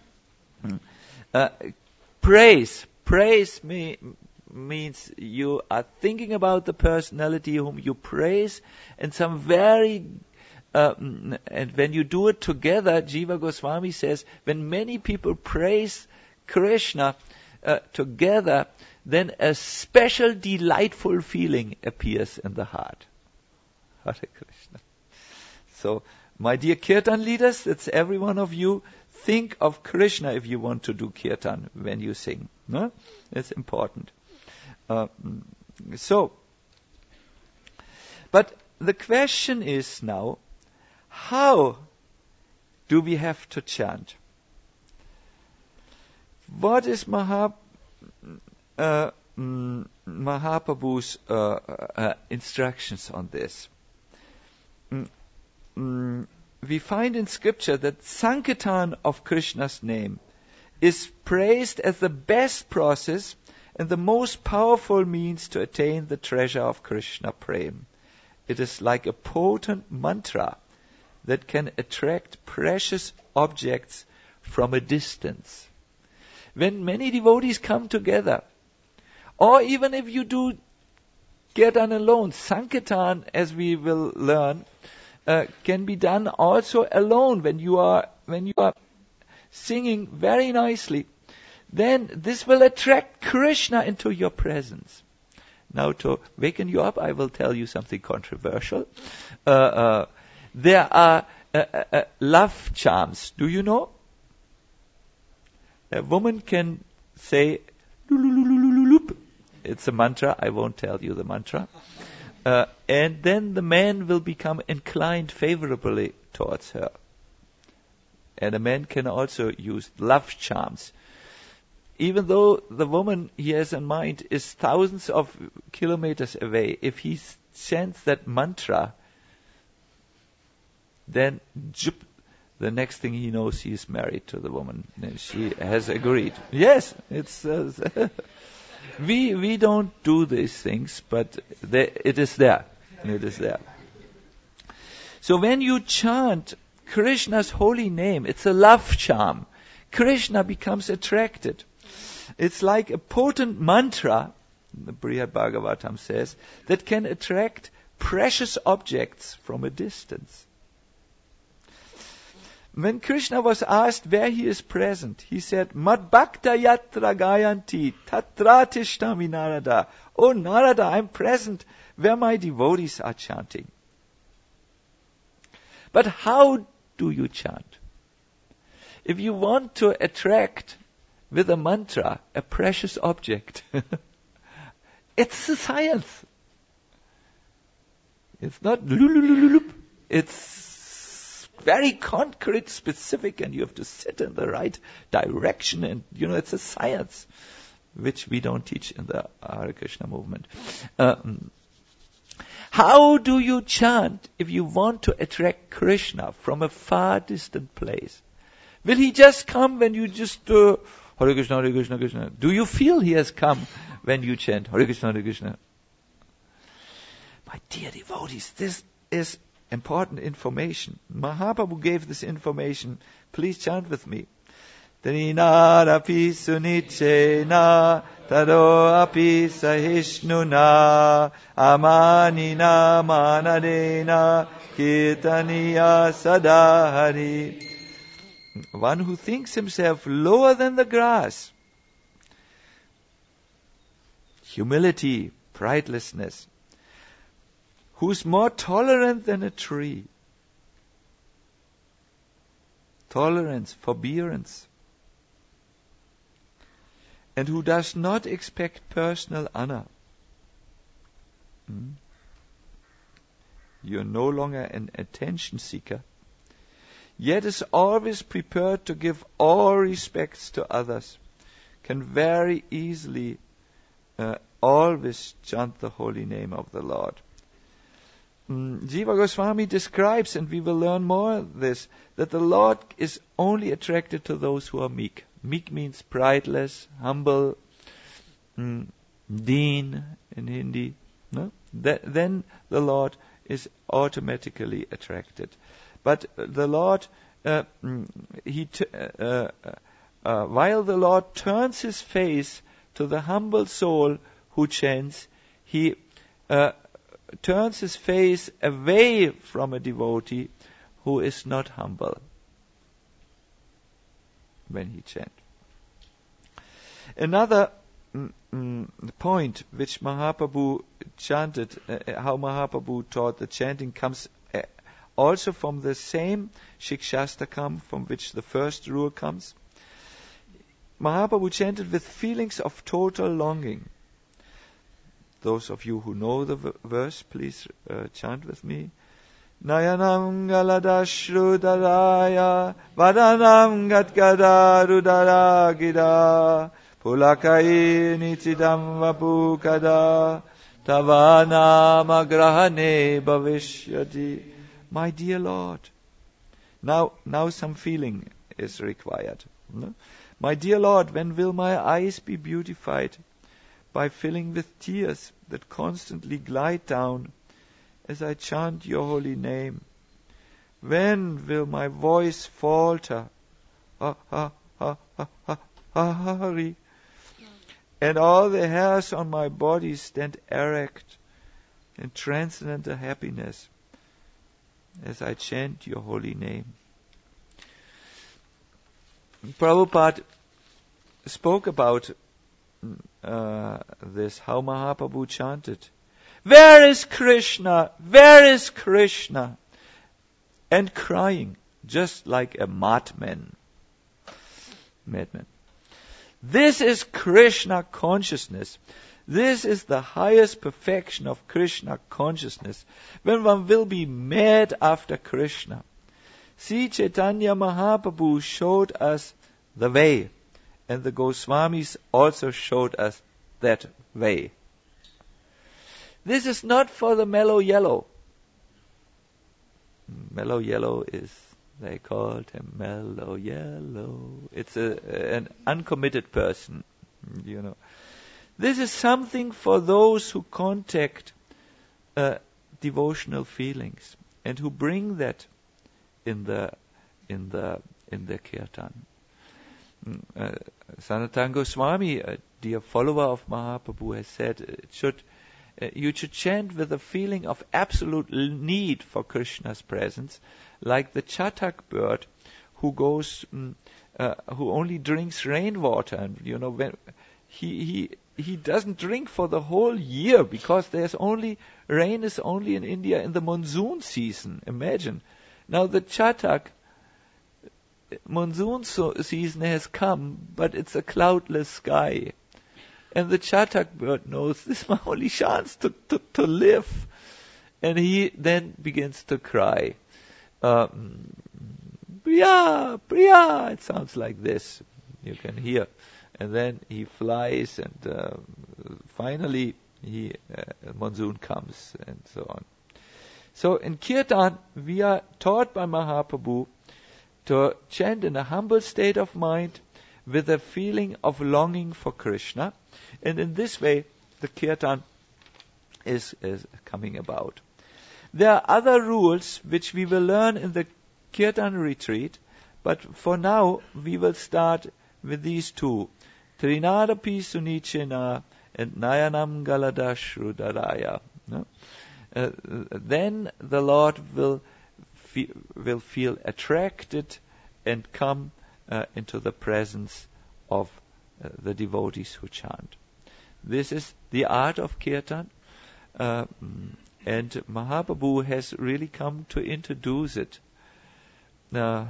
uh, praise, praise me means you are thinking about the personality whom you praise, and some very Uh, and when you do it together, Jiva Goswami says, when many people praise Krishna uh, together, then a special delightful feeling appears in the heart. Hare Krishna. So, my dear kirtan leaders, that's every one of you, think of Krishna if you want to do kirtan when you sing. No? It's important. Uh, so, but the question is now, how do we have to chant? What is Mahap, uh, mm, Mahaprabhu's uh, uh, instructions on this? Mm, mm, we find in scripture that Sankirtan of Krishna's name is praised as the best process and the most powerful means to attain the treasure of Krishna Prem. It is like a potent mantra that can attract precious objects from a distance. When many devotees come together, or even if you do kirtan alone, Sankirtan, as we will learn, uh, can be done also alone when you are when you are singing very nicely. Then this will attract Krishna into your presence. Now, to waken you up, I will tell you something controversial. Uh, uh, There are uh, uh, uh, love charms. Do you know? A woman can say, "Lulululululup." It's a mantra. I won't tell you the mantra. Uh, and then the man will become inclined favorably towards her. And a man can also use love charms. Even though the woman he has in mind is thousands of kilometers away, if he chants that mantra, then the next thing he knows, he is married to the woman. And she has agreed. Yes, it's uh, we we don't do these things, but they, it is there. It is there. So when you chant Krishna's holy name, it's a love charm. Krishna becomes attracted. It's like a potent mantra, the Brihad Bhagavatam says, that can attract precious objects from a distance. When Krishna was asked where he is present, he said, Mad Bhakta Yatra Gayanti Tatra Tishtami Narada. Oh Narada, I'm present where my devotees are chanting. But how do you chant? If you want to attract with a mantra a precious object, it's a science. It's not lulululup. It's very concrete, specific, and you have to sit in the right direction. And, you know, it's a science, which we don't teach in the Hare Krishna movement. Um, how do you chant if you want to attract Krishna from a far distant place? Will he just come when you just uh, Hare Krishna, Hare Krishna, Krishna? Do you feel he has come when you chant Hare Krishna, Hare Krishna? My dear devotees, this is important information. Mahaprabhu gave this information. Please chant with me. Trinarapi sunichena tado api sahishnuna amanina manadena kirtaniya sadahari. One who thinks himself lower than the grass. Humility, pridelessness. Who's more tolerant than a tree. Tolerance, forbearance. And who does not expect personal honor. Hmm? You're no longer an attention seeker, yet is always prepared to give all respects to others, can very easily uh, always chant the holy name of the Lord. Mm, Jiva Goswami describes, and we will learn more of this, that the Lord is only attracted to those who are meek. Meek means prideless, humble, mm, deen in Hindi. No? Th- then the Lord is automatically attracted. But the Lord, uh, he t- uh, uh, while the Lord turns his face to the humble soul who chants, he uh, turns his face away from a devotee who is not humble when he chants. Another mm, mm, point which Mahaprabhu chanted, uh, how Mahaprabhu taught the chanting, comes uh, also from the same Shikshastakam from which the first rule comes. Mahaprabhu chanted with feelings of total longing. Those of you who know the v- verse, please uh, chant with me. Nayanam galadashru daraya vadanam gatgada rudara gida pulakai nitidam vapukada tavanam agrahane bhavishyati. My dear Lord, now now some feeling is required. No? My dear Lord, when will my eyes be beautified? By filling with tears that constantly glide down as I chant your holy name. When will my voice falter? Ha ha ha ha ha ha Hari. And all the hairs on my body stand erect in transcendental happiness as I chant your holy name. Prabhupada spoke about uh, this, how Mahaprabhu chanted. Where is Krishna? Where is Krishna? And crying, just like a madman. Madman. This is Krishna consciousness. This is the highest perfection of Krishna consciousness, when one will be mad after Krishna. See, Chaitanya Mahaprabhu showed us the way, and the Goswamis also showed us that way. This is not for the mellow yellow. Mellow yellow is, they called him mellow yellow. It's a, an uncommitted person, you know. This is something for those who contact uh, devotional feelings and who bring that in the in the in the kirtan. Uh, Sanatana Goswami, a dear follower of Mahaprabhu, has said it should uh, you should chant with a feeling of absolute need for Krishna's presence, like the chatak bird who goes, mm, uh, who only drinks rainwater, and you know when he he he doesn't drink for the whole year because there's only rain is only in India in the monsoon season. Imagine, now the Chatak monsoon so- season has come, but it's a cloudless sky, and the Chatak bird knows this is my only chance to to, to live, and he then begins to cry. Um, Priya, Priya, it sounds like this, you can hear. And then he flies, and uh, finally he uh, monsoon comes, and so on. So in Kirtan, we are taught by Mahaprabhu to chant in a humble state of mind with a feeling of longing for Krishna. And in this way, the Kirtan is, is coming about. There are other rules which we will learn in the Kirtan retreat, but for now we will start with these two, Trinadapi Sunichena and Nayanam Galada Shrudaraya. No? Uh, then the Lord will fe- will feel attracted and come uh, into the presence of uh, the devotees who chant. This is the art of Kirtan, uh, and Mahaprabhu has really come to introduce it. Uh,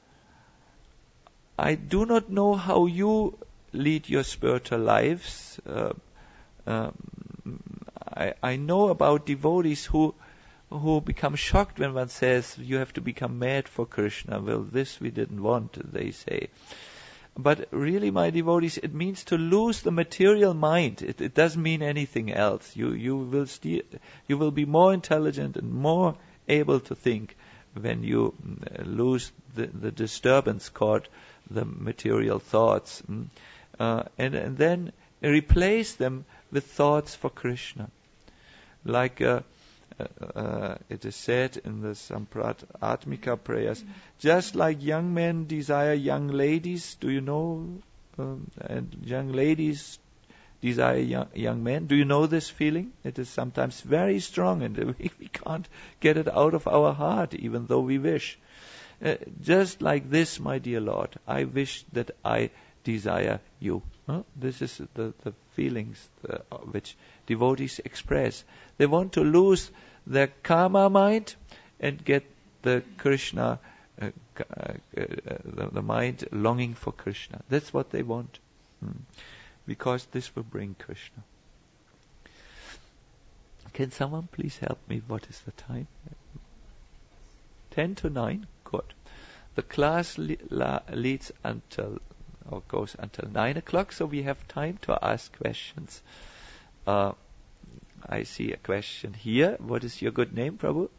I do not know how you lead your spiritual lives. Uh, um, I, I know about devotees who who become shocked when one says you have to become mad for Krishna. Well, this we didn't want, they say. But really, my devotees, it means to lose the material mind. It, it doesn't mean anything else. You you will sti- you will be more intelligent and more able to think when you uh, lose the, the disturbance called the material thoughts, mm, uh, and, and then replace them with thoughts for Krishna. Like uh, uh, uh, it is said in the Samprat Atmika prayers, just like young men desire young ladies, do you know, um, and young ladies desire young, young men. Do you know this feeling? It is sometimes very strong, and we, we can't get it out of our heart, even though we wish. Uh, just like this, my dear Lord, I wish that I desire you. Huh? This is the, the feelings uh, which devotees express. They want to lose their karma mind and get the Krishna, uh, uh, uh, the, the mind longing for Krishna. That's what they want. Hmm. Because this will bring Krishna. Can someone please help me? What is the time? Ten to nine? Good. The class le- la- leads until, or goes until nine o'clock, so we have time to ask questions. Uh, I see a question here. What is your good name, Prabhu?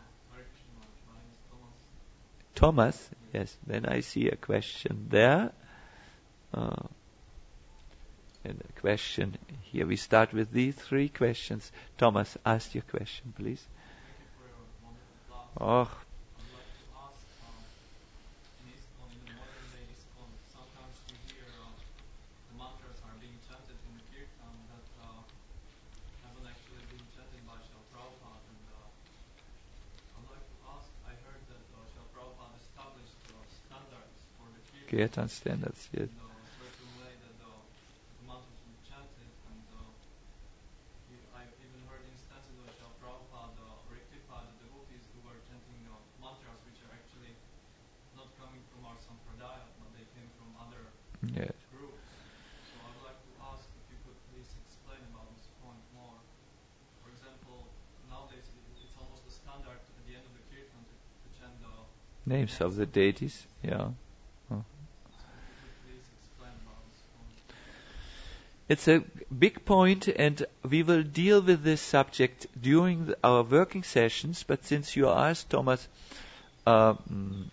Thomas. Yes. Then I see a question there. Uh, And a question here. We start with these three questions. Thomas, ask your question, please. Thank you for your wonderful class. Oh, I would like to ask, um, in ISKCON, in the modern day ISKCON, sometimes we hear uh, the mantras are being chanted in the kirtan that uh, haven't actually been chanted by Srila Prabhupada. And uh, I would like to ask, I heard that uh, Srila Prabhupada established uh, standards for the kirtan. Kirtan standards, yes. In a certain way that the, the mantras will be chanted, and uh, he, I even heard instances where Srila Prabhupada uh, rectified the devotees who were chanting uh, mantras which are actually not coming from our sampradaya, but they came from other Yes. groups. So I would like to ask if you could please explain about this point more. For example, nowadays it, it's almost a standard at the end of the kirtan to, to chant the Names of the deities, yeah. Oh. So if you could please explain about this point. It's a big point, and we will deal with this subject during the, our working sessions. But since you asked, Thomas, um,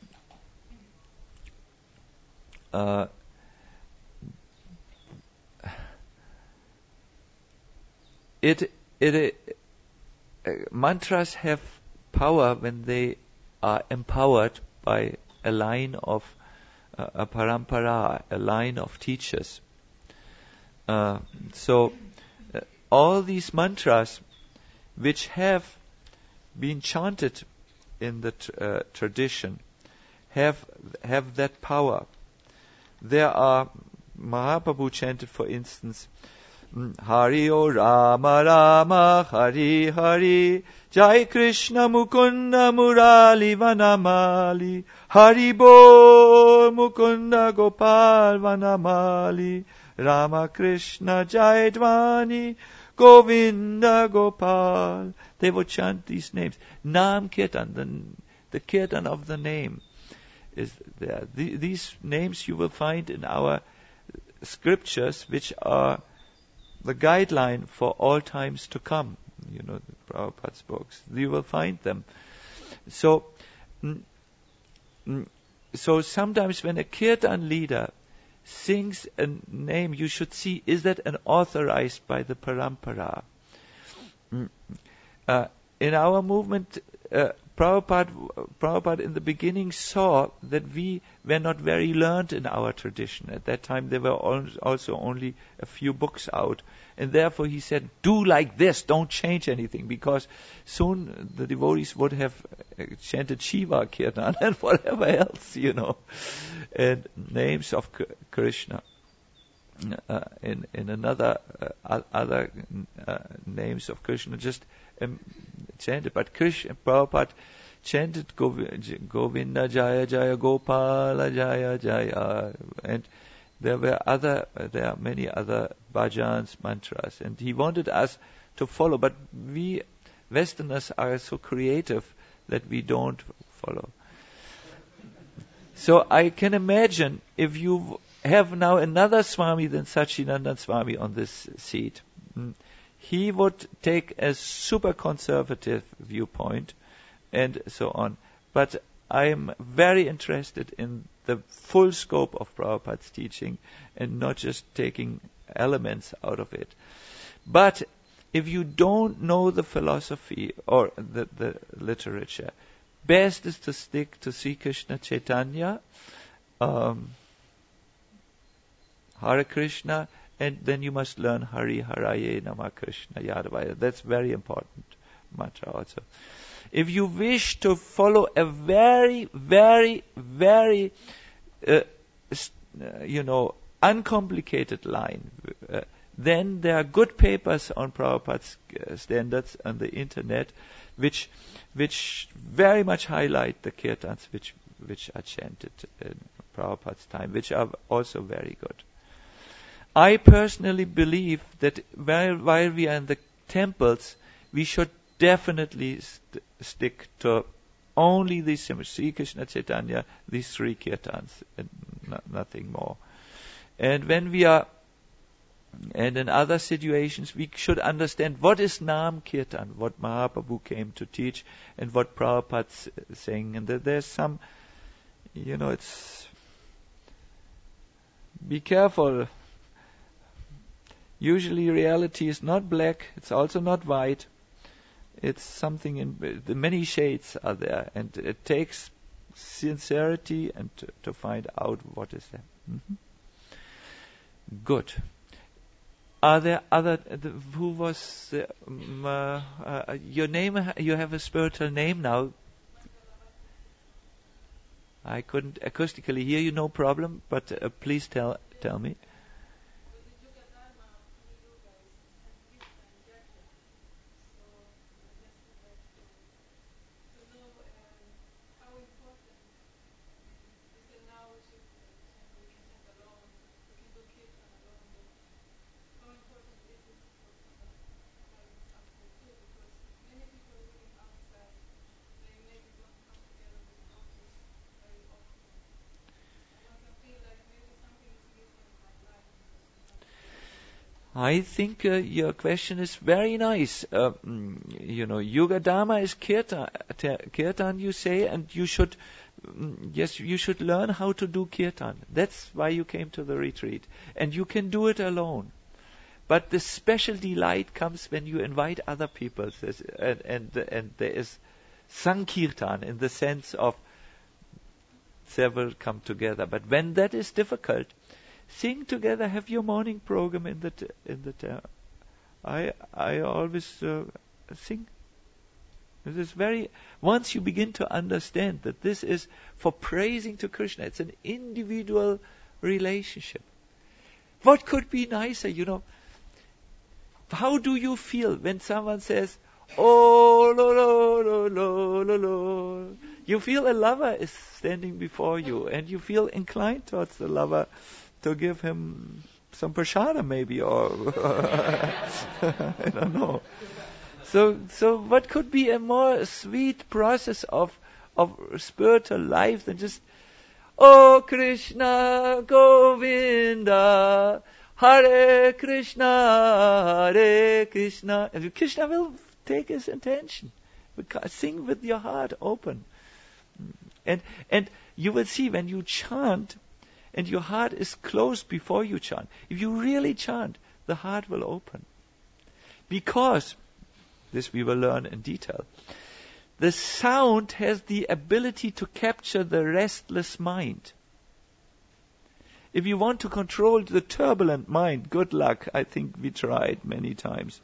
uh, it it uh, mantras have power when they are empowered by a line of uh, a parampara, a line of teachers. Uh, so uh, all these mantras which have been chanted in the tr- uh, tradition have have that power. There are Mahaprabhu chanted, for instance, Hari O Rama Rama Hari Hari Jai Krishna Mukunda Murali Vanamali Hari Bol Mukunda Gopal Vanamali Rama Krishna Jai Dvani Govinda Gopal. They would chant these names. Nam Kirtan, the, the Kirtan of the name is there. The, these names you will find in our scriptures, which are the guideline for all times to come. You know, the Prabhupada's books. You will find them. So, mm, mm, so sometimes when a kirtan leader sings a name, you should see, is that an authorized by the parampara? Mm. Uh, in our movement, uh, Prabhupada, Prabhupada in the beginning saw that we were not very learned in our tradition. At that time there were also only a few books out. And therefore he said, do like this, don't change anything, because soon the devotees would have chanted Shiva Kirtan and whatever else, you know, and names of Krishna. Uh, in in another uh, other uh, names of Krishna just um, chanted, but Krishna Prabhupada chanted Govinda Jaya Jaya Gopala Jaya Jaya, and there were other uh, there are many other bhajans, mantras, and he wanted us to follow, but we Westerners are so creative that we don't follow. So I can imagine if you have now another Swami than Satchidananda Swami on this seat, he would take a super conservative viewpoint and so on. But I am very interested in the full scope of Prabhupada's teaching and not just taking elements out of it. But if you don't know the philosophy or the, the literature, best is to stick to Sri Krishna Chaitanya, um, Hare Krishna, and then you must learn Hari Haraye Nama Krishna Yadavaya. That's very important mantra also. If you wish to follow a very, very, very, uh, st- uh, you know, uncomplicated line, uh, then there are good papers on Prabhupada's uh, standards on the internet, which, which very much highlight the kirtans which, which are chanted in Prabhupada's time, which are also very good. I personally believe that while, while we are in the temples, we should definitely st- stick to only these symbols, Sri Krishna Chaitanya, these three kirtans, and no, nothing more. And when we are, and in other situations, we should understand what is Nam Kirtan, what Mahaprabhu came to teach, and what Prabhupada's saying. And that there's some, you know, it's, be careful. Usually reality is not black, it's also not white. It's something in, the many shades are there, and it takes sincerity and to, to find out what is there. Mm-hmm. Good. Are there other, the, who was, the, um, uh, uh, your name, you have a spiritual name now. I couldn't acoustically hear you, no problem, but uh, please tell tell me. I think uh, your question is very nice. Uh, mm, you know, Yuga Dharma is kirtan, kirtan you say, and you should, mm, yes, you should learn how to do kirtan. That's why you came to the retreat. And you can do it alone. But the special delight comes when you invite other people. And, and, and there is Sankirtan in the sense of several come together. But when that is difficult, sing together, have your morning program in the t- in the t- I I always uh, sing. This is very, once you begin to understand that this is for praising to Krishna, it's an individual relationship. What could be nicer, you know? How do you feel when someone says, oh, lo, lo, lo, lo, lo, lo. You feel a lover is standing before you, and you feel inclined towards the lover to give him some prashada maybe, or I don't know. So, so what could be a more sweet process of of spiritual life than just, oh Krishna Govinda, Hare Krishna, Hare Krishna. And Krishna will take his intention. Sing with your heart open. And and you will see when you chant, and your heart is closed before you chant. If you really chant, the heart will open. Because, this we will learn in detail, the sound has the ability to capture the restless mind. If you want to control the turbulent mind, good luck. I think we tried many times.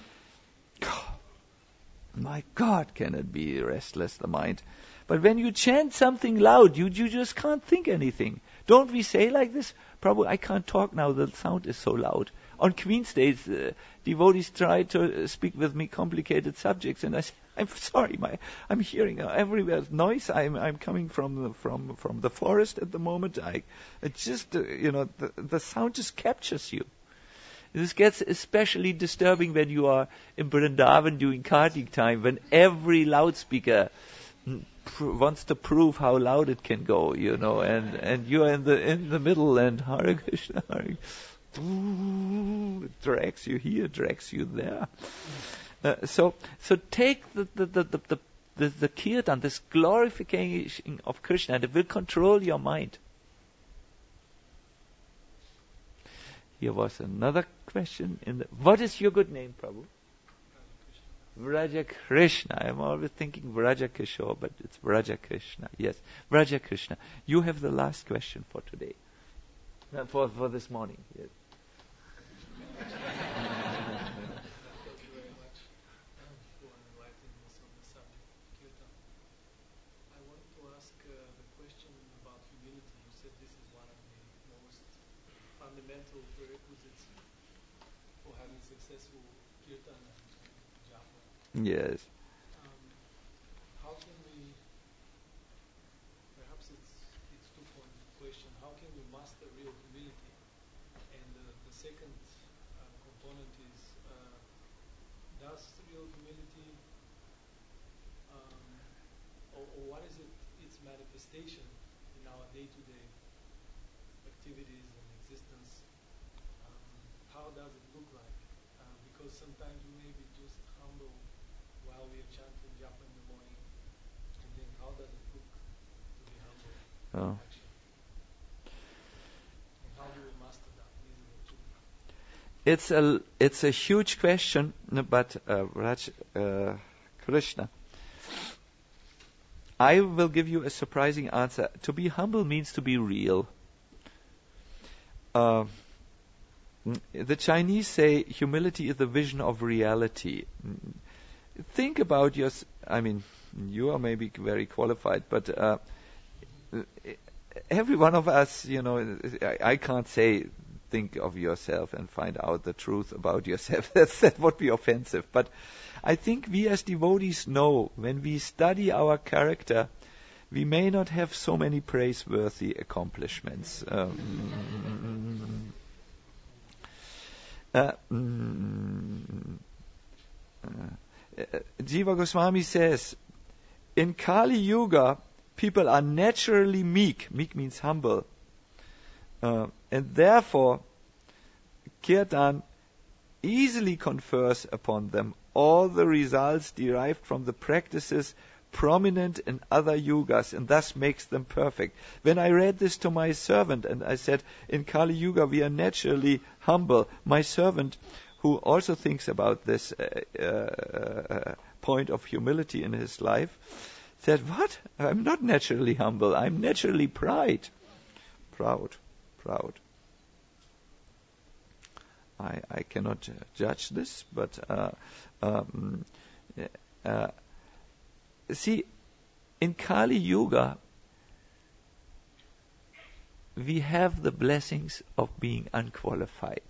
My God, can it be restless, the mind? But when you chant something loud, you, you just can't think anything. Don't we say like this? Probably I can't talk now, the sound is so loud. On Queen's Days, uh, devotees try to uh, speak with me complicated subjects, and I say, I'm sorry, my, I'm hearing uh, everywhere noise. I'm, I'm coming from the, from, from the forest at the moment. I, it just, uh, you know, the, the sound just captures you. This gets especially disturbing when you are in Vrindavan during Kartik time, when every loudspeaker pr- wants to prove how loud it can go, you know, and, and you are in the in the middle, and Hare Krishna, Hare, ooh, it drags you here, drags you there. Uh, so so take the the the the, the, the, the kirtan, this glorification of Krishna, and it will control your mind. Here was another question. In the, what is your good name, Prabhu? Vraja Krishna. I'm always thinking Vraja Kishore, but it's Vraja Krishna. Yes, Vraja Krishna. You have the last question for today. Uh, for for this morning. Yes. Thank you very much um, for enlightening us on the subject of kirtan. I wanted to ask uh, the question about humility. You said this is one of the most fundamental prerequisites for having successful kirtan and, and japa. Yes. Um, how can we, perhaps it's it's two-point question, how can we master real humility? And uh, the second uh, component is, uh, does real humility, um, or, or what is it, its manifestation in our day-to-day activities and existence? Um, how does it look like? Uh, because sometimes we may be just humble while we are chanting japa in the morning, and then how does it look to be humble Oh. in action? And how do we master that? These are the two. It's a it's a huge question, but uh, Raj uh, Krishna, I will give you a surprising answer. To be humble means to be real. Uh, the Chinese say humility is the vision of reality. Think about your. I mean, you are maybe very qualified, but uh, every one of us, you know, I, I can't say think of yourself and find out the truth about yourself. That's, that would be offensive. But I think we as devotees know when we study our character, we may not have so many praiseworthy accomplishments. Um, uh, mm, uh, Jiva Goswami says, in Kali Yuga, people are naturally meek. Meek means humble. Uh, and therefore, Kirtan easily confers upon them all the results derived from the practices prominent in other yugas, and thus makes them perfect. When I read this to my servant, and I said, in Kali Yuga we are naturally humble, my servant, who also thinks about this uh, uh, point of humility in his life, said, what? I'm not naturally humble, I'm naturally pride. Proud, proud. I, I cannot uh, judge this, but uh, um, uh, see, in Kali Yuga, we have the blessings of being unqualified.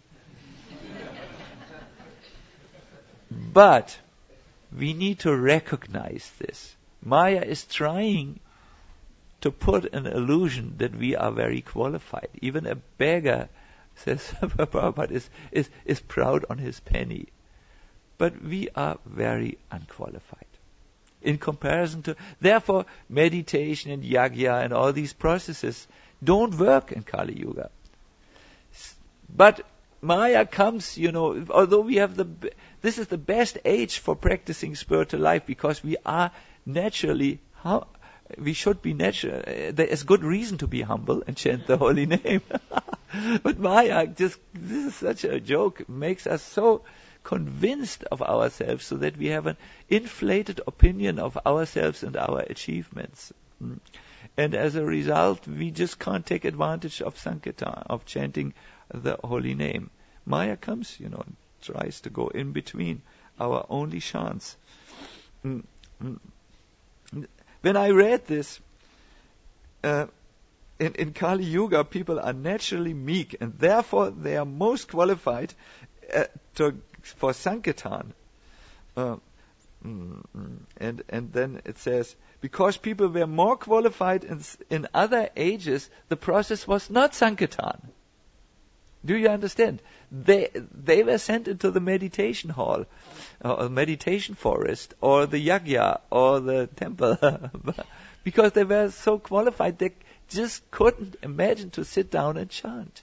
But we need to recognize this. Maya is trying to put an illusion that we are very qualified. Even a beggar, says Prabhupada, is, is, is proud on his penny. But we are very unqualified. In comparison to, therefore, meditation and yagya and all these processes don't work in Kali Yuga. But Maya comes, you know, although we have the, this is the best age for practicing spiritual life because we are naturally, how, we should be natural. There is good reason to be humble and chant the holy name. But Maya, just, this is such a joke, makes us so convinced of ourselves so that we have an inflated opinion of ourselves and our achievements. Mm. And as a result, we just can't take advantage of Sankirtan, of chanting the holy name. Maya comes, you know, and tries to go in between our only chance. Mm. Mm. When I read this, uh, in, in Kali Yuga, people are naturally meek, and therefore they are most qualified uh, to for Sankirtan. Uh, mm, and and then it says, because people were more qualified in, in other ages, the process was not Sankirtan. Do you understand? They they were sent into the meditation hall, or meditation forest, or the yagya, or the temple, because they were so qualified they just couldn't imagine to sit down and chant.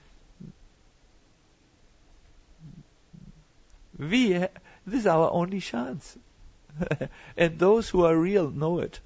We, this is our only chance. And those who are real know it.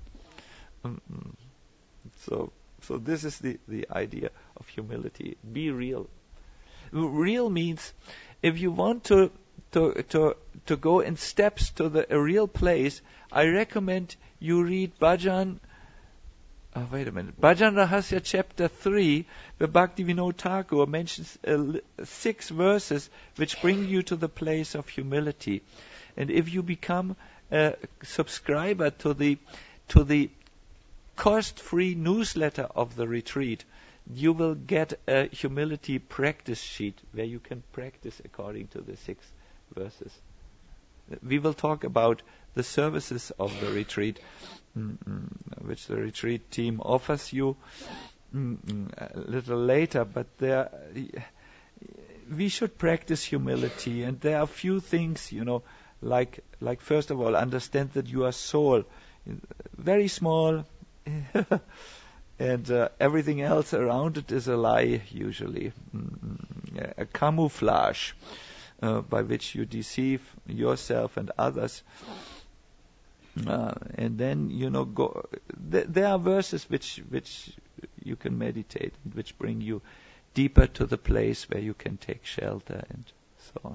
So, so this is the, the idea of humility. Be real. Real means, if you want to, to, to, to go in steps to the, a real place, I recommend you read Bhajan, oh, wait a minute, Bhajan Rahasya chapter three, where Bhaktivinoda Thakur mentions uh, six verses which bring you to the place of humility. And if you become a subscriber to the, to the cost-free newsletter of the retreat, you will get a humility practice sheet where you can practice according to the six verses. We will talk about the services of the retreat, mm-mm, which the retreat team offers you mm-mm, a little later, but there, we should practice humility, and there are few things, you know, like, like first of all, understand that you are soul, very small, and uh, everything else around it is a lie, usually. Mm, a camouflage uh, by which you deceive yourself and others. Uh, and then, you know, go. Th- there are verses which which you can meditate, which bring you deeper to the place where you can take shelter and so on.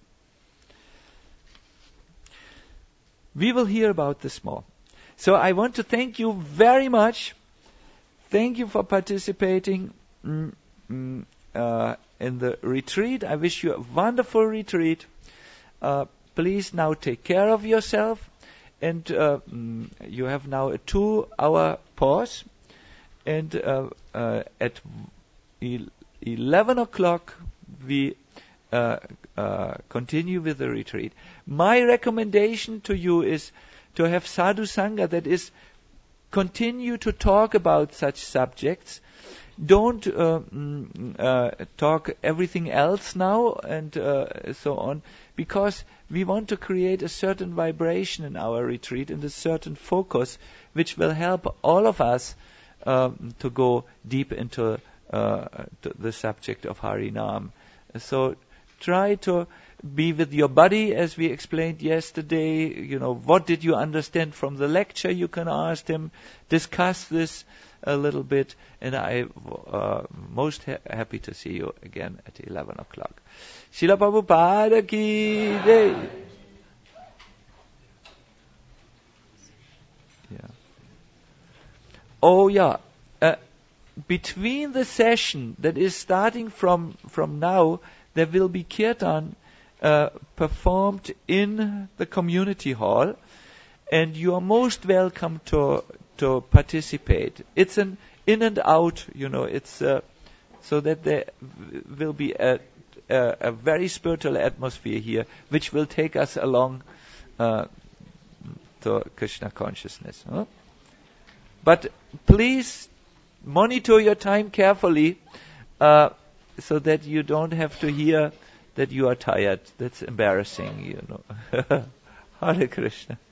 We will hear about this more. So I want to thank you very much. Thank you for participating mm, mm, uh, in the retreat. I wish you a wonderful retreat. Uh, please now take care of yourself. And uh, mm, you have now a two-hour pause. And uh, uh, at eleven o'clock, we uh, uh, continue with the retreat. My recommendation to you is to have sadhu sangha, that is, continue to talk about such subjects. Don't uh, mm, uh, talk everything else now and uh, so on, because we want to create a certain vibration in our retreat and a certain focus which will help all of us um, to go deep into uh, to the subject of Harinam. So try to be with your body, as we explained yesterday. You know, what did you understand from the lecture? You can ask him. Discuss this a little bit, and I uh, most ha- happy to see you again at eleven o'clock. Srila Prabhupada ki jai. Yeah. Oh yeah. Uh, between the session that is starting from from now, there will be kirtan Uh, performed in the community hall, and you are most welcome to to participate. It's an in and out, you know. It's uh, so that there w- will be a, a a very spiritual atmosphere here, which will take us along uh, to Krishna consciousness. Huh? But please monitor your time carefully, uh, so that you don't have to hear that you are tired. That's embarrassing, you know. Hare Krishna.